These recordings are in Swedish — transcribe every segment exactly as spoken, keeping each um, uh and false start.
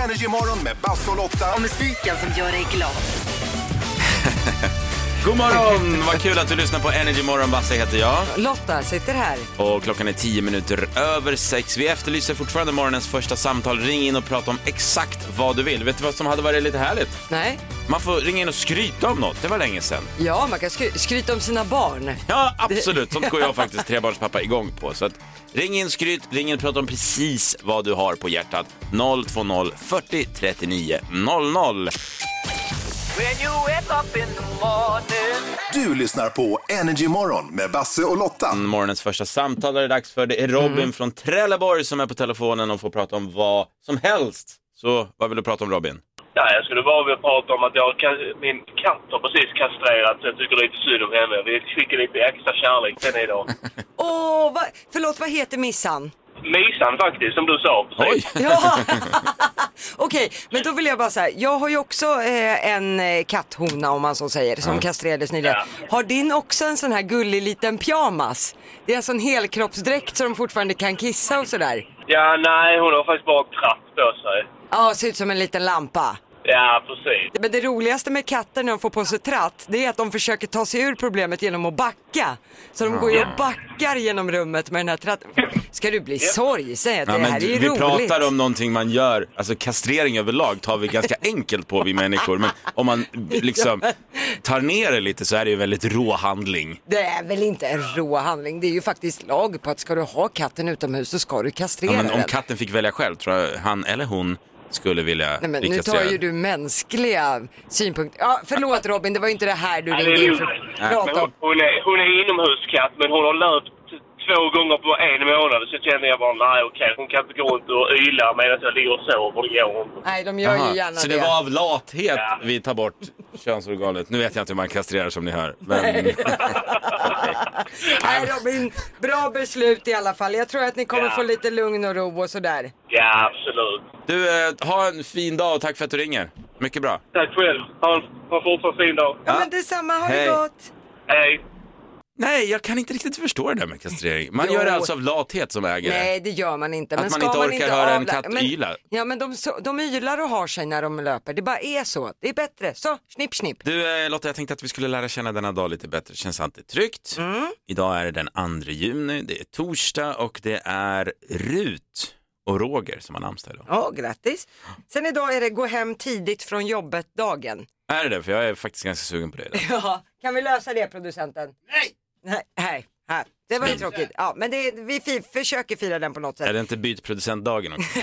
Energy Morgon med Basse och Lotta. Och musiken som gör dig glad. God morgon, vad kul att du lyssnar på Energy Morgon. Basse heter jag. Lotta sitter här. Och klockan är tio minuter över sex. Vi efterlyser fortfarande morgonens första samtal. Ring in och prata om exakt vad du vill. Vet du vad som hade varit lite härligt? Nej. Man får ringa in och skryta om något, det var länge sedan. Ja, man kan skry- skryta om sina barn. Ja, absolut, sånt går jag faktiskt trebarnspappa igång på. Så att ring in, skryt, ring in och prata om precis vad du har på hjärtat. noll två noll fyrtio trettionio noll noll. Du lyssnar på Energy Morgon med Basse och Lotta. Morgonens första samtal är det dags för. Det är Robin mm. från Trelleborg som är på telefonen och får prata om vad som helst. Så vad vill du prata om, Robin? Ja, jag skulle bara vilja prata om att jag, min katt har precis kastrerat, så jag tycker lite synd om henne. Vi skickar lite extra kärlek till henne idag. Åh, oh, va, förlåt, vad heter missan? Misan faktiskt, som du sa. Oj! Ja. Okej, okay, men då vill jag bara säga, jag har ju också eh, en eh, katthona, om man så säger, som mm. kastrerades nyligen. Ja. Har din också en sån här gullig liten pyjamas? Det är alltså en helkroppsdräkt så de fortfarande kan kissa och sådär. Ja, nej, hon har faktiskt bara tratt på sig. Ja, ser ut som en liten lampa. Ja, precis. Men det roligaste med katter när de får på sig tratt, det är att de försöker ta sig ur problemet genom att backa. Så de går ju och backar genom rummet med den här tratten. Ska du bli sorg, säger jag. Det ja, här är ju vi roligt. Vi pratar om någonting man gör, alltså kastrering överlag tar vi ganska enkelt på, vi människor. Men om man liksom tar ner det lite så är det ju en väldigt rå handling. Det är väl inte en rå handling, det är ju faktiskt lag på att ska du ha katten utomhus så ska du kastrera ja, men om den. katten fick välja själv, tror jag han eller hon skulle vilja. Nej, men nu tar ju du mänskliga synpunkter. Ja, förlåt Robin, det var ju inte det här du ringde in för att prata om. Hon är, hon är inomhuskatt, men hon har löpt två gånger på en månad, så känner jag bara, nej okej, hon kan inte gå runt och yla medan jag ligger och sover. Det går inte. Nej, de gör Aha, ju gärna så det. det var av lathet ja. vi tar bort könsorganet. Nu vet jag inte hur man kastrerar som ni hör. Men... okay. Nej Robin, bra beslut i alla fall. Jag tror att ni kommer ja. få lite lugn och ro och sådär. Ja, absolut. Du, eh, ha en fin dag och tack för att du ringer. Mycket bra. Tack själv. Ha en, ha en fortfarande fin dag. Ja, men detsamma. Ha Hej. det gott. Hej. Nej, jag kan inte riktigt förstå det där med kastrering. Man Jo. gör det alltså av lathet som ägare. Nej, det gör man inte. Att Men man ska inte man orkar inte höra en avla- katt men, yla. Ja, men de, så, de ylar och har sig när de löper. Det bara är så. Det är bättre. Så, snipp, snipp. Du, eh, Lotta, jag tänkte att vi skulle lära känna denna dag lite bättre. Känns alltid tryggt. Mm. Idag är det den andra juni. Det är torsdag och det är Rut och Roger som har namnsdag idag. Ja, grattis. Sen idag är det gå hem tidigt från jobbet-dagen. Är det det? För jag är faktiskt ganska sugen på det idag. Ja, kan vi lösa det, producenten? Nej! Nej, nej. Här. Det var ju tråkigt. Ja, men det, vi fi- försöker fira den på något sätt. Är det inte bytproducentdagen också?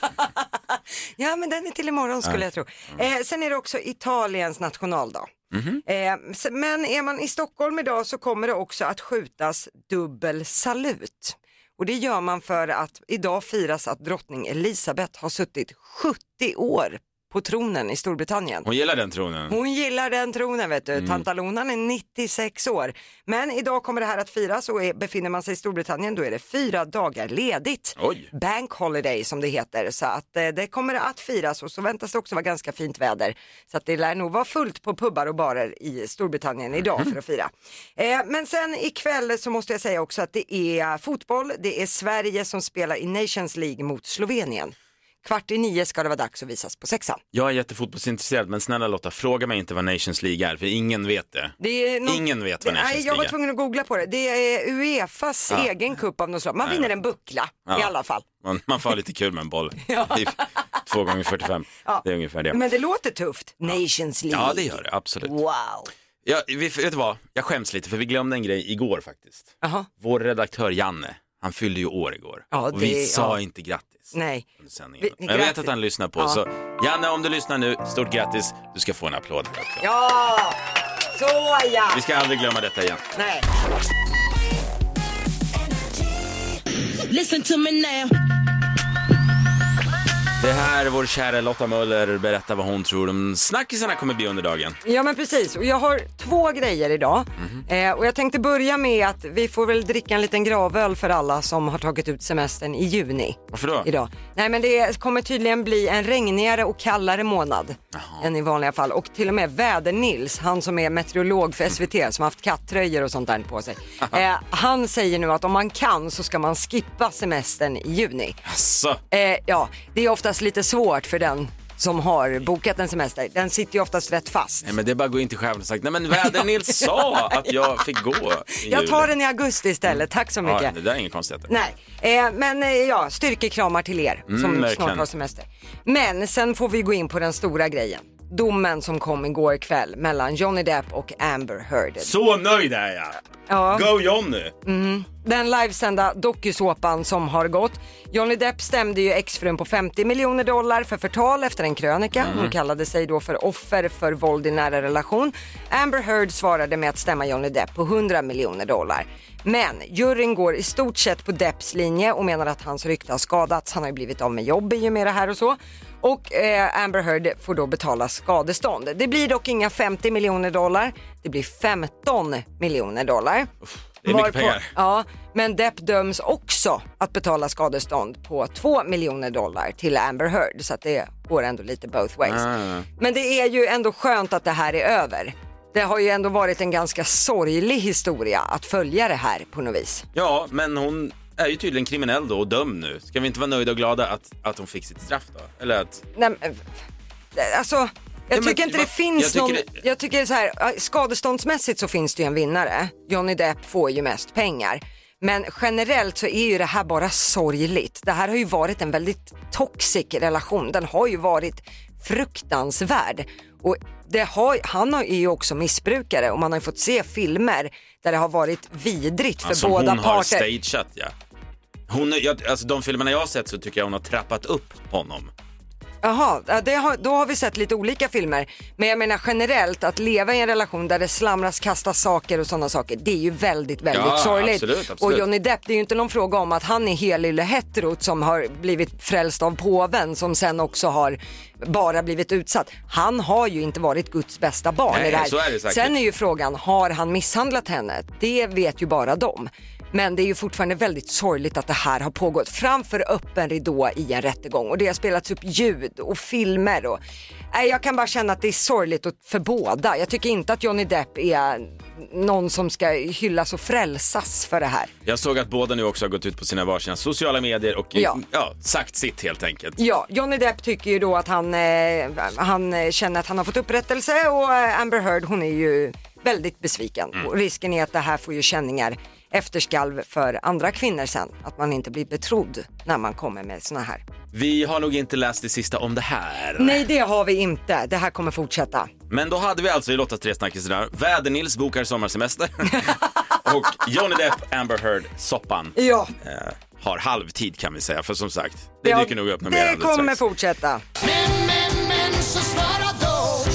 Ja, men den är till imorgon skulle ja. jag tro. Eh, sen är det också Italiens nationaldag. Mm-hmm. Eh, men är man i Stockholm idag så kommer det också att skjutas dubbel salut. Och det gör man för att idag firas att drottning Elisabeth har suttit sjuttio år på tronen i Storbritannien. Hon gillar den tronen. Hon gillar den tronen, vet du. Mm. Tantalonan är nittiosex år. Men idag kommer det här att firas och är, befinner man sig i Storbritannien då är det fyra dagar ledigt. Oj. Bank holiday som det heter. Så att eh, det kommer att firas och så väntas det också vara ganska fint väder. Så att det lär nog vara fullt på pubbar och barer i Storbritannien idag mm. för att fira. Eh, men sen ikväll så måste jag säga också att det är fotboll. Det är Sverige som spelar i Nations League mot Slovenien. Kvart i nio ska det vara dags att visas på sexan. Jag är jättefotbollsintresserad, men snälla Lotta, fråga mig inte vad Nations League är, för ingen vet det. det är no- ingen vet vad det, Nations nej, League är. Jag var tvungen att googla på det. Det är Uefas ja. egen kupp av något slag. Man nej, vinner en buckla ja. i alla fall. Man, man får ha lite kul med en boll. ja. Två gånger fyrtiofem. Ja. Det är ungefär det. Men det låter tufft. Nations League. Ja, det gör det, absolut. Wow. Ja, vi, vet du vad? Jag skäms lite, för vi glömde en grej igår faktiskt. Aha. Vår redaktör Janne, han fyllde ju år igår. Ja, och vi det, sa ja. inte grattis. Nej. Vi, jag vet att han lyssnar på. Ja. Så Janne, om du lyssnar nu, stort grattis. Du ska få en applåd också. Ja, så ja. Vi ska aldrig glömma detta igen. Nej. Listen to me now. Det här är vår kära Lotta Möller berättar vad hon tror de snackisarna kommer bli under dagen. Ja, men precis, och jag har två grejer idag mm-hmm. eh, och jag tänkte börja med att vi får väl dricka en liten gravöl för alla som har tagit ut semestern i juni. Varför då? Idag. Nej, men det kommer tydligen bli en regnigare och kallare månad Aha. än i vanliga fall, och till och med Väder-Nils, han som är meteorolog för S V T som har haft kattröjor och sånt där på sig, eh, han säger nu att om man kan så ska man skippa semestern i juni. Asså. Eh, ja, det är ofta oftast lite svårt för den som har bokat en semester. Den sitter ju oftast rätt fast. Nej, men det är bara att gå in till chefen och sagt, nej men Väder-Nils sa att jag fick gå i Jag tar juli. den i augusti istället, tack så mycket. Ja, det där är ingen konstigt. Nej, eh, men eh, ja, styrkekramar till er som Mm, verkligen. snart har semester. Men sen får vi gå in på den stora grejen. Domen som kom igår kväll mellan Johnny Depp och Amber Heard. Så nöjd är jag! Ja. Go Johnny! Mm. Den livesända dokusåpan som har gått. Johnny Depp stämde ju exfrun på femtio miljoner dollar för förtal efter en krönika. Mm. Hon kallade sig då för offer för våld i nära relation. Amber Heard svarade med att stämma Johnny Depp på hundra miljoner dollar. Men juryn går i stort sett på Depps linje och menar att hans rykte har skadats. Han har ju blivit av med jobb i och med det här och så. Och eh, Amber Heard får då betala skadestånd. Det blir dock inga femtio miljoner dollar. Det blir femton miljoner dollar. Uff, det är mycket Varpå, pengar. Ja, men Depp döms också att betala skadestånd på två miljoner dollar till Amber Heard. Så att det går ändå lite both ways. Ah. Men det är ju ändå skönt att det här är över. Det har ju ändå varit en ganska sorglig historia att följa det här på något vis. Ja, men hon är ju tydligen kriminell då och dömd nu. Ska vi inte vara nöjda och glada att, att hon fick sitt straff då? Eller att... Nej, men, alltså, jag Ja, men, tycker inte va, det finns jag tycker någon... det... Jag tycker så här, skadeståndsmässigt så finns det ju en vinnare. Johnny Depp får ju mest pengar. Men generellt så är ju det här bara sorgligt. Det här har ju varit en väldigt toxic relation. Den har ju varit fruktansvärd. Och det har, han är ju också missbrukare och man har ju fått se filmer där det har varit vidrigt för alltså, båda hon parter. har stageat, ja. Hon, jag, alltså de filmerna jag har sett så tycker jag hon har trappat upp honom. Jaha, det har, då har vi sett lite olika filmer. Men jag menar generellt att leva i en relation där det slamras, kastas saker och sådana saker. Det är ju väldigt, väldigt Ja, sorgligt. absolut, absolut. Och Johnny Depp, det är ju inte någon fråga om att han är helylle heterot som har blivit frälst av påven som sen också har bara blivit utsatt. Han har ju inte varit Guds bästa barn. Nej, i det här. så är det säkert. Sen är ju frågan, har han misshandlat henne? Det vet ju bara de. Men det är ju fortfarande väldigt sorgligt att det här har pågått framför öppen ridå i en rättegång. Och det har spelats upp ljud och filmer. Och... Nej, jag kan bara känna att det är sorgligt för båda. Jag tycker inte att Johnny Depp är någon som ska hyllas och frälsas för det här. Jag såg att båda nu också har gått ut på sina varsina sociala medier och Ja. Ja, sagt sitt helt enkelt. Ja, Johnny Depp tycker ju då att han, eh, han känner att han har fått upprättelse och Amber Heard, hon är ju väldigt besviken. Mm. Och risken är att det här får ju känningar efterskalv för andra kvinnor sen. Att man inte blir betrodd när man kommer med såna här. Vi har nog inte läst det sista om det här. Nej, det har vi inte. Det här kommer fortsätta. Men då hade vi alltså i Lottas tre snackisar Väder-Nils bokar sommarsemester och Johnny Depp, Amber Heard, soppan Ja. eh, har halvtid kan vi säga. För som sagt, det ja, dyker nog upp något mer det alldeles kommer strax. fortsätta. Men, men, men, så svara då.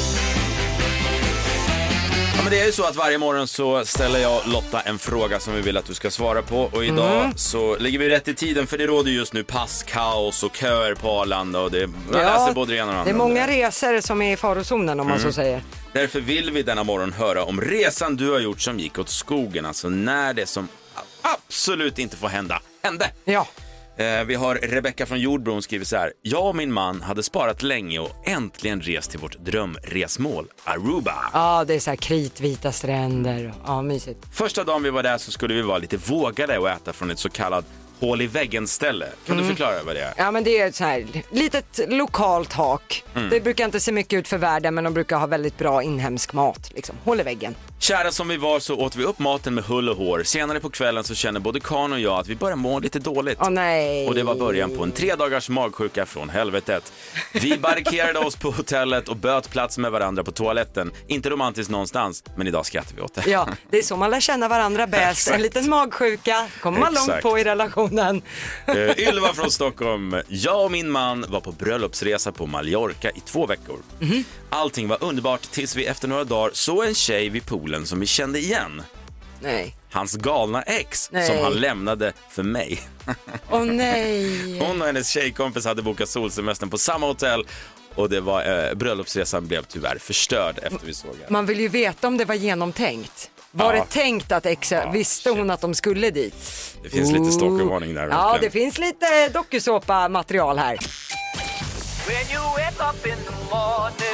Ja, men det är ju så att varje morgon så ställer jag Lotta en fråga som vi vill att du ska svara på. Och idag Mm. så ligger vi rätt i tiden för det råder just nu passkaos och köer på Arlanda och det, man Ja, läser både det ena och det andra. Det är många resor som är i farozonen om man så säger. Därför vill vi denna morgon höra om resan du har gjort som gick åt skogen. Alltså när det som absolut inte får hända, hände. Ja. Eh, vi har Rebecca från Jordbron skriver så här. Jag och min man hade sparat länge och äntligen rest till vårt drömresmål, Aruba. Ja, det är så här kritvita stränder. Ja, mysigt. Första dagen vi var där så skulle vi vara lite vågade och äta från ett så kallat hål i väggen ställe. Kan du förklara vad det är? Ja, men det är ett så här litet lokalt hak. Det brukar inte se mycket ut för världen, men de brukar ha väldigt bra inhemsk mat. Liksom. Håll i väggen. Kära som vi var så åt vi upp maten med hull och hår. Senare på kvällen så känner både Kan och jag att vi börjar må lite dåligt. Åh nej. Och det var början på en tre dagars magsjuka från helvetet. Vi barrikerade oss på hotellet och böt plats med varandra på toaletten. Inte romantiskt någonstans, men idag skrattar vi åt det. Ja, det är så man lär känna varandra bäst. En liten magsjuka kommer man långt Exakt. på i relationen. Uh, Ylva från Stockholm. Jag och min man var på bröllopsresa på Mallorca i två veckor. Mm-hmm. Allting var underbart tills vi efter några dagar såg en tjej vid poolen som vi kände igen. Nej. Hans galna ex Nej. som han lämnade för mig. Åh nej. Hon och hennes tjejkompis hade bokat solsemestern på samma hotell och det var, eh, bröllopsresan blev tyvärr förstörd efter vi såg henne. Man vill ju veta om det var genomtänkt. Var Ja. det tänkt att exa, Ja, visste hon att de skulle dit? Det finns lite stalkervarning där. Ja, verkligen. det finns lite dokusåpa-material här. When you wake up in the morning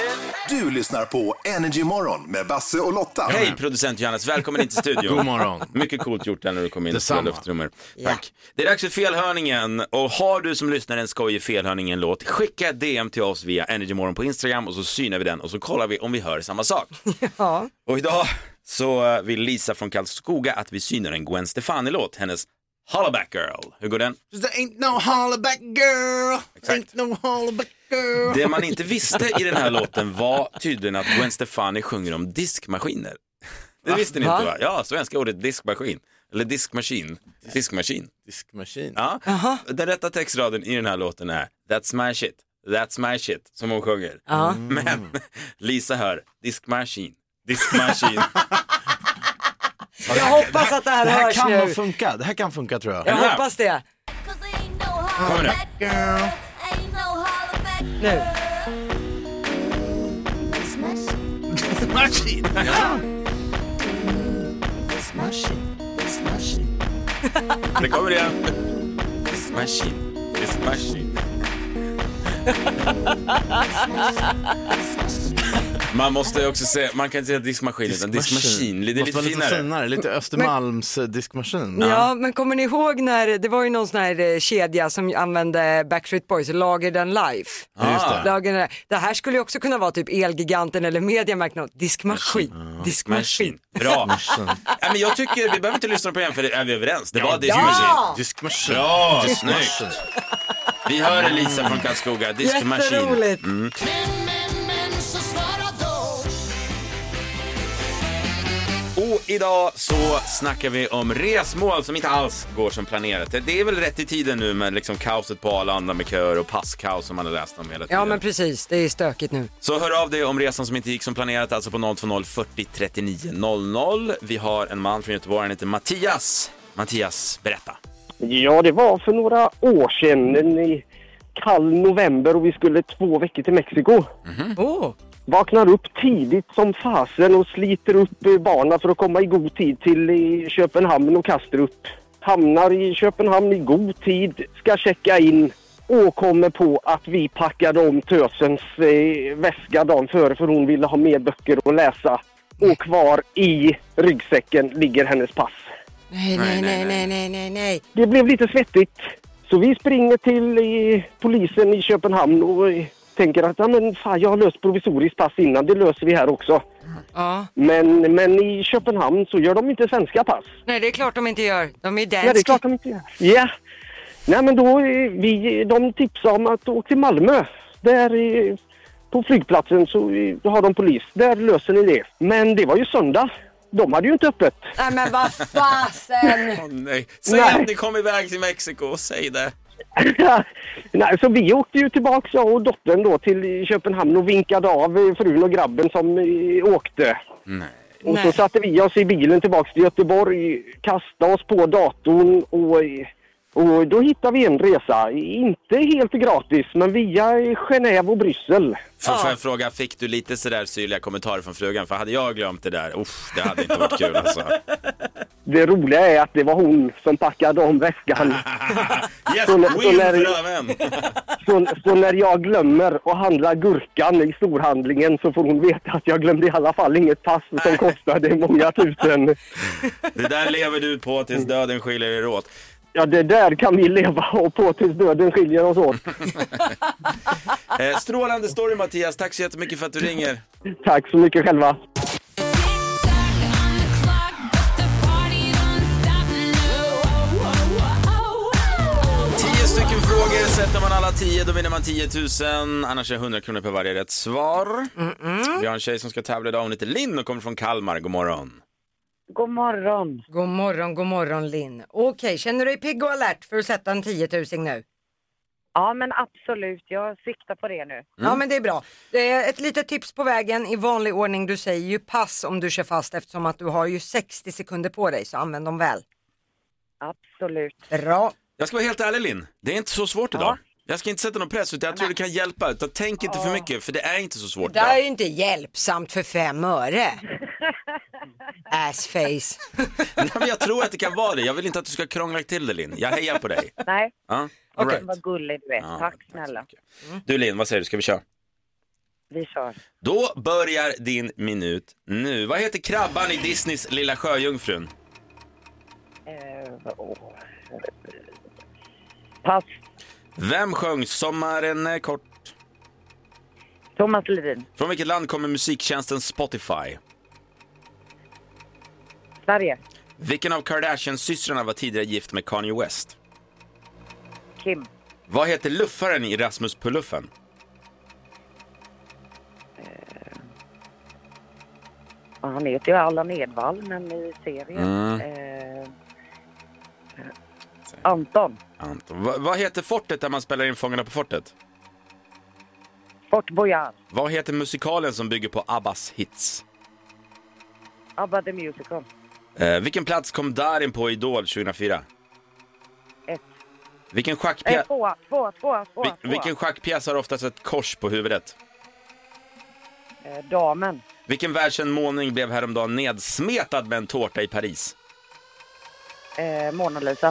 Du lyssnar på Energy Morgon med Basse och Lotta. Hej producent Johannes, välkommen in till studion. God morgon. Mycket coolt gjort där när du kom in. Detsamma. Luftrummer. Tack. Det är dags för felhörningen. Och har du som lyssnar en skojig felhörningen-låt, skicka ett D M till oss via Energy Morgon på Instagram och så synar vi den och så kollar vi om vi hör samma sak. Ja. Och idag så vill Lisa från Karlskoga att vi synar en Gwen Stefani-låt, hennes Hollaback Girl. Hur går den? There ain't no hollaback girl. Exakt. Ain't no hollaback girl. Det man inte visste i den här låten var tydligen att Gwen Stefani sjunger om diskmaskiner. Det visste ni Va? inte va? Ja, svenska ordet diskmaskin. Eller diskmaskin. Diskmaskin. Diskmaskin. Ja. Aha. Den rätta textraden i den här låten är That's my shit, that's my shit, som hon sjunger. Ja. Men Lisa hör diskmaskin, diskmaskin. Jag hoppas att det här, Det här hörs kan nu. nog funka. Det här kan funka tror jag. Jag Ja. hoppas det. Kommer nu. Girl. Nu. Diskmaskin. Ja. Diskmaskin. Diskmaskin. Det kommer igen. Diskmaskin, diskmaskin. Man måste ju också säga, man kan inte säga diskmaskin utan diskmaskin. Det är Måste lite vara lite finare. finare. Lite Östermalms eh, diskmaskin. Ja, men kommer ni ihåg när det var ju någon sån här eh, kedja som använde Backstreet Boys, Lager den Life. Ja, just det. Lager den, det här skulle ju också kunna vara typ Elgiganten eller Mediamarkt. Diskmaskin. Diskmaskin. Bra. Ja, men jag tycker, vi behöver inte lyssna på igen för är vi överens. Det var diskmaskin. Ja! Diskmaskin. Bra, Diskmaskin. snyggt. Vi hör Elisa från Karlskoga, diskmaskin. Jätteroligt. Mm. Men, men, men så svara då. Och idag så snackar vi om resmål som inte alls går som planerat. Det är väl rätt i tiden nu med liksom kaoset på Arlanda med köer och passkaos som man har läst om hela tiden. Ja, men precis. Det är stökigt nu. Så hör av dig om resan som inte gick som planerat, alltså på noll två noll fyrtio trettionio noll noll. Vi har en man från Göteborg, han heter Mattias. Mattias, berätta. Ja, det var för några år sedan, en i kall november och vi skulle två veckor till Mexiko. Åh, Vaknar upp tidigt som fasen och sliter upp eh, barnen för att komma i god tid till eh, Köpenhamn och Kastrup. Hamnar i Köpenhamn i god tid, ska checka in och kommer på att vi packade om tösens eh, väska dagen före för hon ville ha mer böcker att läsa. Och kvar i ryggsäcken ligger hennes pass. nej, nej, nej, nej, nej, nej, nej. Det blev lite svettigt. Så vi springer till eh, polisen i Köpenhamn och eh, tänker att ja, men fan, jag har löst provisoriskt pass innan, det löser vi här också. Ja. Men, men i Köpenhamn så gör de inte svenska pass. Nej, det är klart de inte gör. De är Ja, det är danska. klart de inte gör. Ja. Nej, men då eh, vi, de tipsade om att åka till Malmö. Där eh, på flygplatsen så eh, har de polis. Där löser ni det. Men det var ju söndag. De hade ju inte öppet. Nej, men vad fasen. Åh nej, säg Nej. att ni kom iväg till Mexiko, säg det. Nej, så vi åkte ju tillbaka, jag och dottern då, till Köpenhamn och vinkade av eh, frun och grabben som eh, åkte. Nej. Och Nej. så satte vi oss i bilen tillbaka till Göteborg, kastade oss på datorn och, och då hittade vi en resa. Inte helt gratis, men via Genève och Bryssel. Får får jag fråga, fick du lite sådär syrliga kommentarer från frugan? För hade jag glömt det där, uff, det hade inte varit kul alltså. Det roliga är att det var hon som packade om väskan. Yes, Så när- win så när- för öven. Så, så när jag glömmer att handla gurkan i storhandlingen så får hon veta att jag glömde i alla fall inget pass som kostade många tusen. Det där lever du på tills döden skiljer er åt. Ja, det där kan vi leva och på tills döden skiljer oss åt. Eh, strålande story Mattias, tack så jättemycket för att du ringer. Tack så mycket själva. Tio stycken frågor, sätter man alla tio då vinner man tio tusen. Annars är hundra kronor per varje rätt svar. Mm-mm. Vi har en tjej som ska tävla idag, hon heter Linn och kommer från Kalmar, god morgon. God morgon. God morgon, god morgon Linn. Okej, känner du dig pigg och alert för att sätta en tiotusing nu? Ja, men absolut. Jag siktar på det nu. Ja, men det är bra. Det är ett litet tips på vägen i vanlig ordning. Du säger ju pass om du kör fast eftersom att du har ju sextio sekunder på dig, så använd dem väl. Absolut. Bra. Jag ska vara helt ärlig Linn, det är inte så svårt idag. Jag ska inte sätta någon press, utan jag tror det kan hjälpa. Utan tänk inte för mycket, för det är inte så svårt Det är idag. ju inte hjälpsamt för fem öre. Assface. Nej, men jag tror att det kan vara det. Jag vill inte att du ska krångla till det Linn. Jag hejar på dig. Nej, Ja, all right. vad gullig du är. Ja, Tack så snälla. mycket. Du Linn, vad säger du? Ska vi köra? vi kör. Då börjar din minut nu. Vad heter krabban i Disneys Lilla Sjöjungfrun? Eh, åh. Pass. Vem sjöng Sommaren är kort? Thomas Ledin. Från vilket land kommer musiktjänsten Spotify? Sverige. Vilken av Kardashian-systrarna var tidigare gift med Kanye West? Kim. Vad heter luffaren i Rasmus på luffen? Ja, han heter ju Allan Edwall, men i serien. Mm. Eh, Anton. Anton. Va- vad heter fortet där man spelar in Fångarna på fortet? Fort Boyard. Vad heter musikalen som bygger på Abbas hits? Abba the Musical. Eh, vilken plats kom Darin på Idol tjugohundrafyra? Ett. Vilken Eh, schackpjäs, tvåa, tvåa, tvåa, tvåa, vil- tvåa. vilken schackpjäs har oftast ett kors på huvudet? Eh, damen. Vilken världskänd målning blev häromdagen nedsmetad med en tårta i Paris? Eh, Mona Lisa.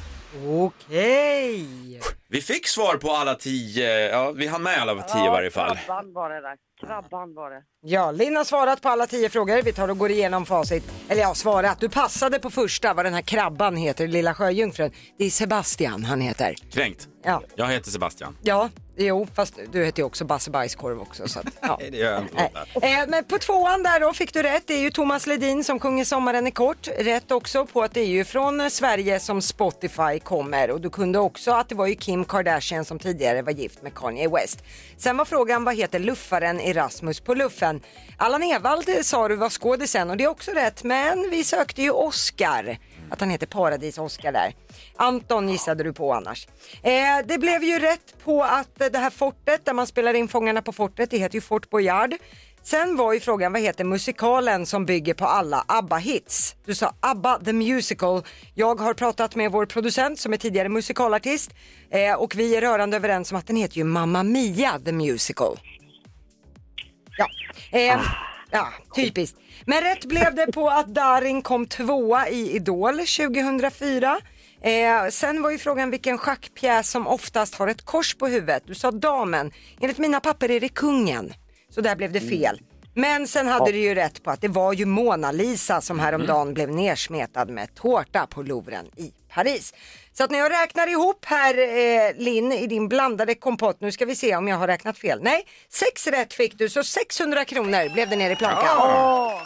Okej. Vi fick svar på alla tio, ja vi hann med alla tio i varje fall. Krabban var det där. Krabban var det. Ja, Linn har svarat på alla tio frågor. Vi tar och går igenom facit. Eller ja, svarat. Du passade på första vad den här krabban heter, Lilla Sjöjungfrun. Det är Sebastian han heter. Kränkt. Ja, Jag heter Sebastian. ja, jo, fast du heter ju också Basse Bajskorv också. Så att, ja. Nej, det gör jag inte. Eh, men på tvåan där då fick du rätt. Det är ju Thomas Ledin som sjunger Sommaren är kort. Rätt också på att det är ju från Sverige som Spotify kommer. Och du kunde också att det var ju Kim Kardashian som tidigare var gift med Kanye West. Sen var frågan, vad heter luffaren Erasmus på luffen? Allan Edwall sa du var skådisen och det är också rätt. Men vi sökte ju Oscar. Att han heter Paradis Oscar där. Anton gissade du på annars. Eh, det blev ju rätt på att eh, det här fortet där man spelar in Fångarna på fortet, det heter ju Fort Boyard. Sen var ju frågan, vad heter musikalen som bygger på alla ABBA-hits? Du sa ABBA the Musical. Jag har pratat med vår producent som är tidigare musikalartist. Eh, och vi är rörande överens om att den heter ju Mamma Mia the Musical. Ja, eh, ja, typiskt. Men rätt blev det på att Darin kom tvåa i Idol tjugohundrafyra. Eh, sen var ju frågan vilken schackpjäs som oftast har ett kors på huvudet. Du sa damen. Enligt mina papper är det kungen. Så där blev det fel. Men sen hade du ju rätt på att det var ju Mona Lisa som häromdagen blev nersmetad med tårta på Louvren i Paris. Så att när jag räknar ihop här, eh, Linn, i din blandade kompott, nu ska vi se om jag har räknat fel. Nej, sex rätt fick du, så sexhundra kronor blev det ner i plankan. Åh!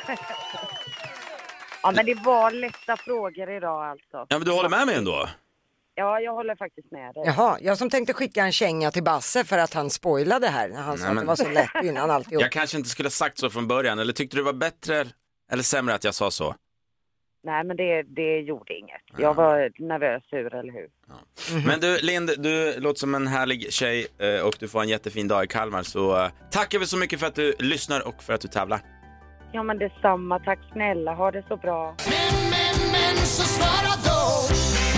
Ja, men det var lätta frågor idag alltså. Ja, men du håller med mig ändå? Ja, jag håller faktiskt med dig. Jaha, jag som tänkte skicka en känga till Basse för att han spoilade här när han sa Nej, att men- det var så lätt innan alltihop. Jag kanske inte skulle ha sagt så från början, eller tyckte du det var bättre eller sämre att jag sa så? Nej, men det, det gjorde inget. Jag var nervös ur, eller hur? Men du, Lind, du låter som en härlig tjej eh, och du får en jättefin dag i Kalmar, så eh, tackar vi så mycket för att du lyssnar och för att du tävlar. Ja, men detsamma. Tack snälla. Ha det så bra. Men, men, men så svara då.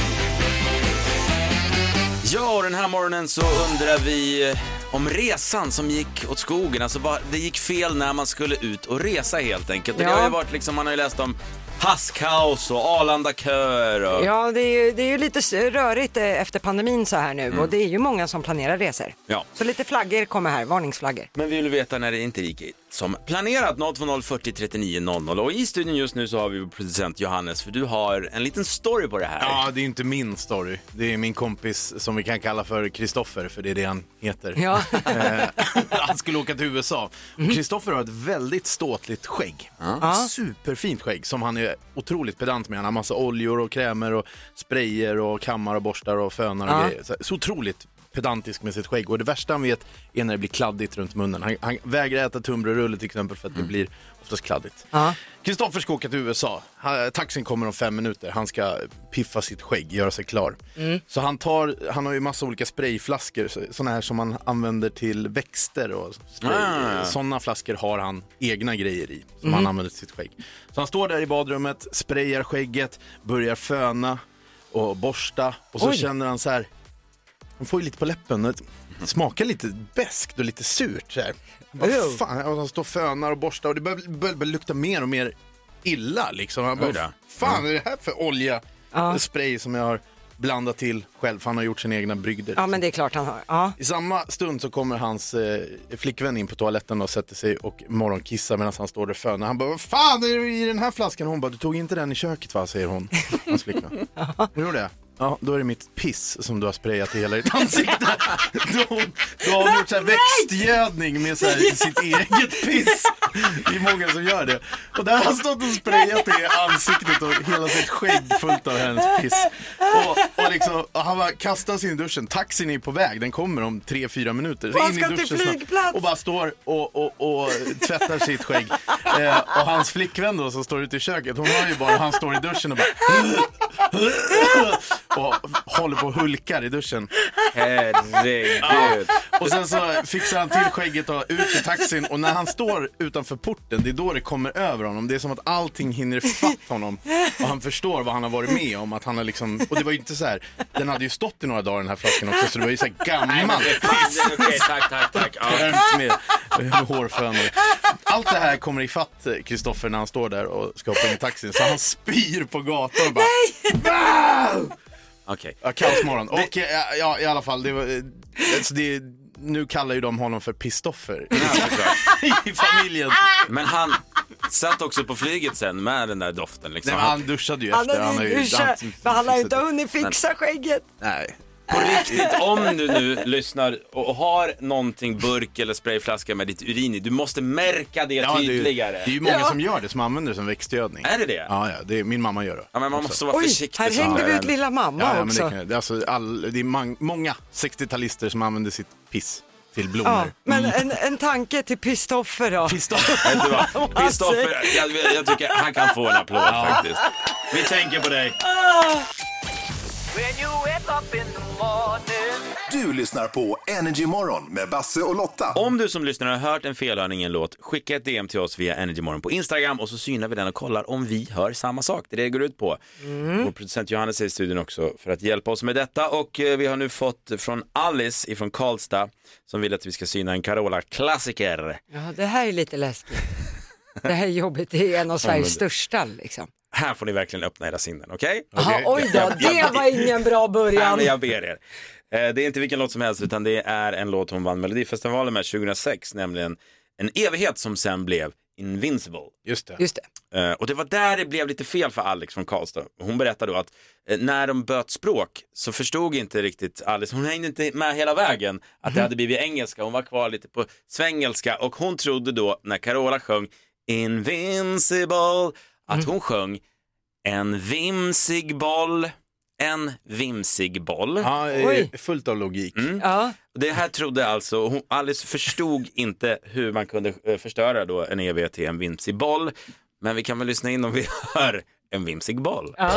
Ja, och den här morgonen så undrar vi om resan som gick åt skogen. Alltså vad, det gick fel när man skulle ut och resa helt enkelt. Och Ja. det har ju varit liksom, man har ju läst om hasskaos och Arlanda-köer och... Ja, det är ju, det är ju lite s- rörigt eh, efter pandemin så här nu och det är ju många som planerar resor. Ja. Så lite flaggor kommer här, varningsflaggor. Men vi vill veta när det inte gick som planerat. noll två noll fyrtio trettionio noll noll. Och i studion just nu så har vi producent Johannes, för du har en liten story på det här. Ja, det är inte min story. Det är min kompis som vi kan kalla för Kristoffer, för det är det han heter. Ja. Eh, han skulle åka till U S A. Kristoffer har ett väldigt ståtligt skägg. Superfint skägg som han är otroligt pedant med. Han har massa oljor och krämer och sprayer och kammar och borstar och fönar och Ja. grejer. Så, så otroligt pedantisk med sitt skägg. Och det värsta han vet är när det blir kladdigt runt munnen. Han, han vägrar äta tunnbrödsrulle till exempel för att det blir oftast kladdigt. Ja. Kristoffer ska åka till U S A. Han, taxin kommer om fem minuter. Han ska piffa sitt skägg, göra sig klar. Så han tar, han har ju massa olika sprayflaskor, så- såna här som man använder till växter och spray. Ah. Såna flaskor har han egna grejer i som han använder till sitt skägg. Så han står där i badrummet, sprayar skägget, börjar föna och borsta och så Oj. känner han så här. Han får ju lite på läppen. Det smakar lite beskt och lite surt så här. Vad Ew. fan, och han står och fönar och borstar och det börjar, börjar, börjar lukta mer och mer illa liksom. Han Oj då. bara, fan är det här för olja Ja. spray som jag har blanda till själv, för han har gjort sina egna brygder. Ja, men det är klart han har. Ja. I samma stund så kommer hans eh, flickvän in på toaletten och sätter sig och morgonkissar medan han står där föna. Han bara, vad fan är det i den här flaskan? Hon bara, du tog inte den i köket, va, säger hon. Hans flickvän. Hon gjorde det. Ja, då är det mitt piss som du har sprayat i hela ditt ansikte. Då, då har hon gjort så här växtgödning med så här sitt eget piss. Det är många som gör det. Och där har han stått och sprayat det i ansiktet och hela sitt skägg fullt av hennes piss. Och, och, liksom, och han bara kastar sig in i duschen. Taxin är på väg, den kommer om tre, fyra minuter. Han in ska i duschen till flygplats. och bara står och, och, och tvättar sitt skägg. Eh, och hans flickvän då som står ute i köket, hon har ju bara, han står i duschen och bara och håller på och hulkar i duschen. Herregud. Ja. Och sen så fixar han till skägget och ut i taxin. Och när han står utanför porten, det är då det kommer över honom. Det är som att allting hinner fatt honom. Och han förstår vad han har varit med om, att han har liksom, och det var ju inte så här, den hade ju stått i några dagar, den här flaskan också. Så det var ju så här gammalt. Okej, tack, tack, tack. Ja. Med, med hårfönor. Allt det här kommer i fatt Kristoffer när han står där och ska hoppa in i taxin. Så han spyr på gatan och bara Okej. Ja, kaosmorgon. Och ja, ja, i alla fall, det var, alltså det, nu kallar ju de honom för Pistoffer i familjen. Men han satt också på flyget sen med den där doften liksom. Nej, han duschade ju Han efter. har ju duschat, men han har ju inte hunnit fixa skägget. Nej. På riktigt, om du nu lyssnar och har någonting burk eller sprayflaska med ditt urin i, du måste märka det Ja, tydligare. Det är, det är ju många Ja. som gör det, som använder det som växtgödning. Är det det? Ja, ja, det är, min mamma gör det. Ja, men man måste vara Oj, försiktig. här så hängde vi här. ut lilla mamma Ja, ja, men också. det, kan, det, är alltså all, det är man, många sextiotalister som använder sitt piss till blommor. Ja, men en, en tanke till Pistoffer då. Pistoffer. Vet du vad? Kristoffer, jag, jag tycker han kan få en applåd faktiskt. Vi tänker på dig. Du lyssnar på Energy Morgon med Basse och Lotta. Om du som lyssnar har hört en felhörning i en låt, skicka ett D M till oss via Energy Morgon på Instagram och så synar vi den och kollar om vi hör samma sak. Det är det det går ut på. Mm. Vår producent Johannes är i studion också för att hjälpa oss med detta. Och eh, vi har nu fått från Alice ifrån Karlstad som vill att vi ska syna en Carola-klassiker. Ja, det här är lite läskigt. Det här är jobbigt, det är en av Sveriges största liksom. Här får ni verkligen öppna era sinnen, okej? Jaha, oj då, det var ingen bra Nej, början. men jag ber er. Eh, Det är inte vilken låt som helst utan det är en låt hon vann Melodifestivalen med tjugohundrasex, nämligen En evighet som sen blev Invincible. Just det. Just det. Eh, Och det var där det blev lite fel för Alex från Karlstad. Hon berättade då att eh, när de böt språk så förstod inte riktigt Alice, hon hängde inte med hela vägen att det hade blivit engelska. Hon var kvar lite på svengelska och hon trodde då när Carola sjöng Invincible att hon sjöng en vimsig boll. En vimsig boll. Ja, Oj. fullt av logik. Mm. Ja. Det här trodde alltså, hon, Alice förstod inte hur man kunde eh, förstöra då en evighet till en vimsig boll. Men vi kan väl lyssna in om vi hör en vimsig boll. Ja.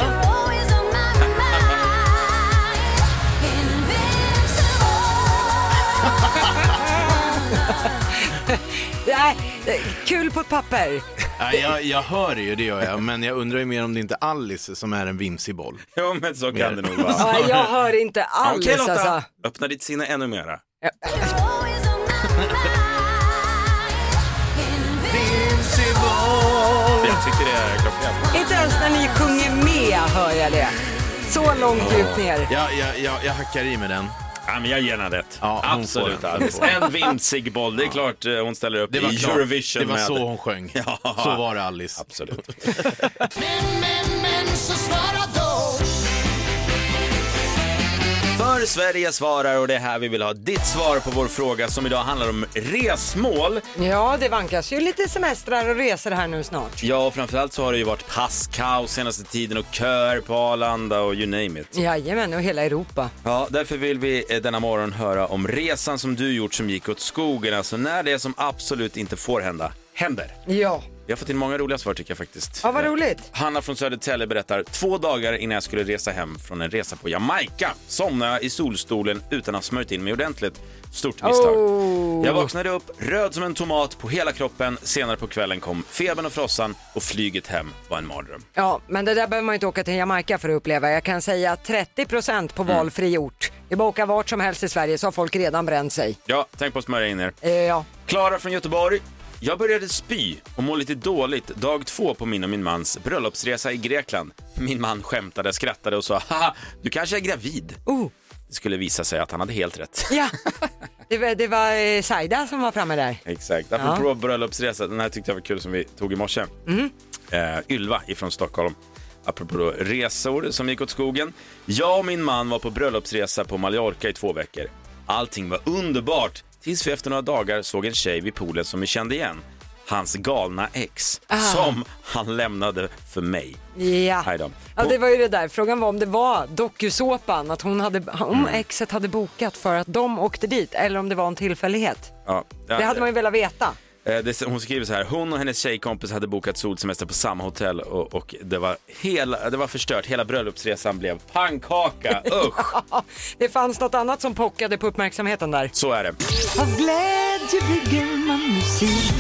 Det är, det är kul på ett papper. Ja, jag, jag hör det ju, det gör jag. Men jag undrar ju mer om det inte är Alice som är en vimsig boll. Ja, men så kan det nog vara. Ja, jag hör inte alls. Okej, Lotta, Alltså. öppna ditt sinne ännu mera. Jag tycker det är klockrent. Inte ens när ni sjunger med hör jag det. Så långt ut ner. Ja, jag, jag, jag hackar i med den. Ja, men jag ger henne rätt. Ja, hon absolut. får den. Alice. En vimsig boll, det är klart eh, hon ställer upp Det var i klart. Eurovision. Det var med... så hon sjöng. Ja. Så var det, Alice. Absolut. Men, men, men så svara då. För Sverige svarar och det är här vi vill ha ditt svar på vår fråga som idag handlar om resmål. Ja, det vankas ju lite semestrar och resor här nu snart. Ja, och framförallt så har det ju varit passkaos senaste tiden och kör på Arlanda och you name it. Jajamän, och hela Europa. Ja, därför vill vi eh, denna morgon höra om resan som du gjort som gick åt skogen. Alltså när det som absolut inte får hända, händer. Ja. Vi har fått in många roliga svar tycker jag faktiskt. Ja, vad Eh, roligt. Hanna från Södertälje berättar, två dagar innan jag skulle resa hem från en resa på Jamaica somnade jag i solstolen utan att ha smörjt in mig ordentligt. Stort misstag. Oh. Jag vaknade upp röd som en tomat på hela kroppen. Senare på kvällen kom febern och frossan och flyget hem var en mardröm. Ja, men det där behöver man inte åka till Jamaica för att uppleva. Jag kan säga trettio procent på valfri ort. Det är bara åka vart som helst i Sverige så har folk redan bränt sig. Ja, tänk på att smörja in er. Eh, ja. Klara från Göteborg. Jag började spy och må lite dåligt dag två på min och min mans bröllopsresa i Grekland. Min man skämtade, skrattade och sa, haha, du kanske är gravid. Oh. Det skulle visa sig att han hade helt rätt. Ja, det var, det var eh, Saida som var framme där. Exakt, apropå ja. bröllopsresa, den här tyckte jag var kul som vi tog i morse. Mm. Uh, Ylva ifrån Stockholm. Apropå då resor som gick åt skogen. Jag och min man var på bröllopsresa på Mallorca i två veckor. Allting var underbart. Tills vi efter några dagar såg en tjej vid poolen som vi kände igen. Hans galna ex. Ah. Som han lämnade för mig. Ja. ja, det var ju det där. Frågan var om det var dokusåpan. Att hon hade, om mm. exet hade bokat för att de åkte dit. Eller om det var en tillfällighet. Ja, det, det hade man ju velat veta. Det, hon skriver så här: hon och hennes tjejkompis hade bokat solsemester på samma hotell och, och det, var hela, det var förstört. Hela bröllopsresan blev pannkaka. Usch. Ja, det fanns något annat som pockade på uppmärksamheten där. Så är det. Av glädje bygger man musik.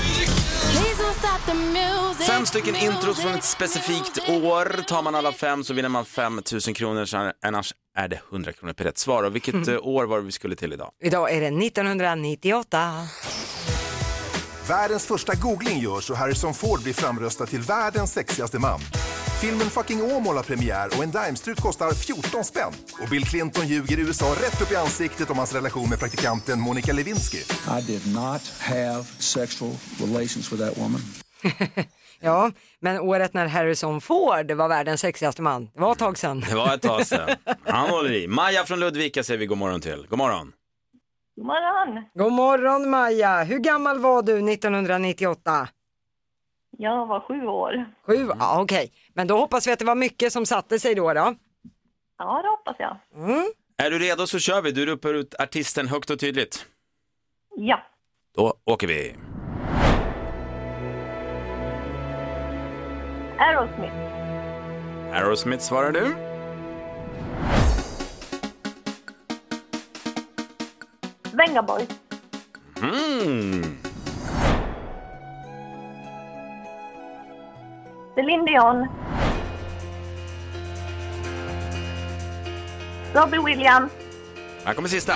Fem stycken intros från ett specifikt år. Tar man alla fem så vinner man fem tusen kronor. Så annars är det hundra kronor per rätt svar. Och vilket mm. år var det vi skulle till idag? Idag är det nittonhundranittioåtta. Världens första googling görs och Harrison Ford blir framröstad till världens sexigaste man. Filmen Fucking Åmål har premiär och en daimstrut kostar fjorton spänn. Och Bill Clinton ljuger U S A rätt upp i ansiktet om hans relation med praktikanten Monica Lewinsky. I did not have sexual relations with that woman. Ja, men året när Harrison Ford var världens sexigaste man, det var ett tag sedan. Det var ett tag sedan. Han håller i. Maja från Ludvika säger vi god morgon till. God morgon. God morgon. God morgon Maja. Hur gammal var du nittonhundranittioåtta? Jag var sju år. Sju? Ja, okej. Okay. Men då hoppas vi att det var mycket som satte sig då då. Ja, det hoppas jag. Mm. Är du redo så kör vi. Du ropar ut artisten högt och tydligt. Ja. Då åker vi. Aerosmith. Aerosmith svarar du. Venga Boys. Mm. Celine Dion. Robbie Williams. Här kommer sista.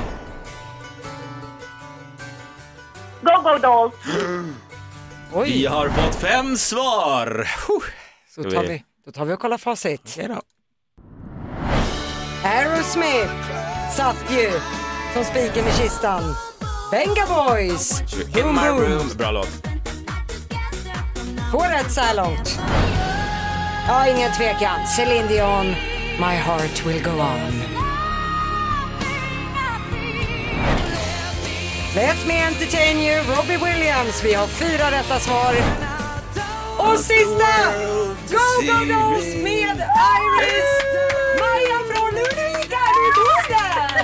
Go-Go Dolls. Oj. Vi har fått fem svar. Så tar vi, då tar vi och kollar facit. Okej då. Aerosmith satt ju som spiken i kistan. Venga Boys. In my room. Bra låt. Får rätt så här långt. Ja, ingen tvekan. Celine Dion, My Heart Will Go On. Let Me Entertain You, Robbie Williams. Vi har fyra rätta svar. Och sista! Go-Go Dolls med Iris. Maja från Ulrika, du tog det!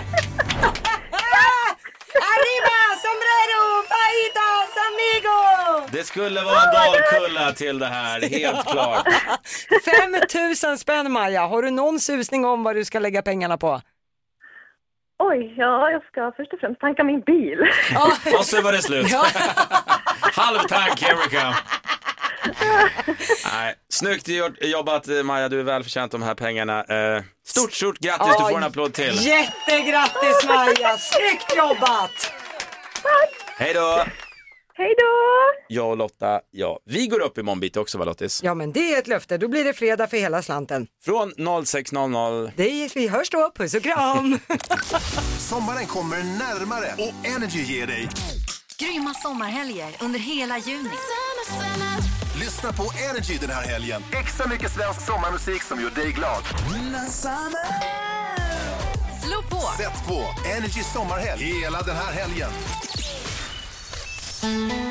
Arriba, sombrero, fajitas, amigo! Det skulle vara en dalkulla till det här, helt klart. fem tusen spänn Maja, har du någon susning om vad du ska lägga pengarna på? Oj, ja, jag ska först och främst tanka min bil. Och så var det slut. Halvtank, here we go. Nej, snyggt jobbat Maja, du är väl förtjänt de här pengarna. Eh, stort, stort grattis, oh, du får en applåd till. Jättegrattis Maja, snyggt jobbat. Hej då. Hej då. Jag och Lotta, ja, vi går upp i morgonbit också va Lottis? Ja men det är ett löfte, då blir det fredag för hela slanten. Från noll sex noll noll. Det är, vi hörs då, puss och kram. Sommaren kommer närmare och Energy ger dig grymma sommarhelger under hela juni. Lyssna på Energy den här helgen. Extra mycket svensk sommarmusik som gör dig glad. Slå på. Sätt på Energy sommarhelg hela den här helgen.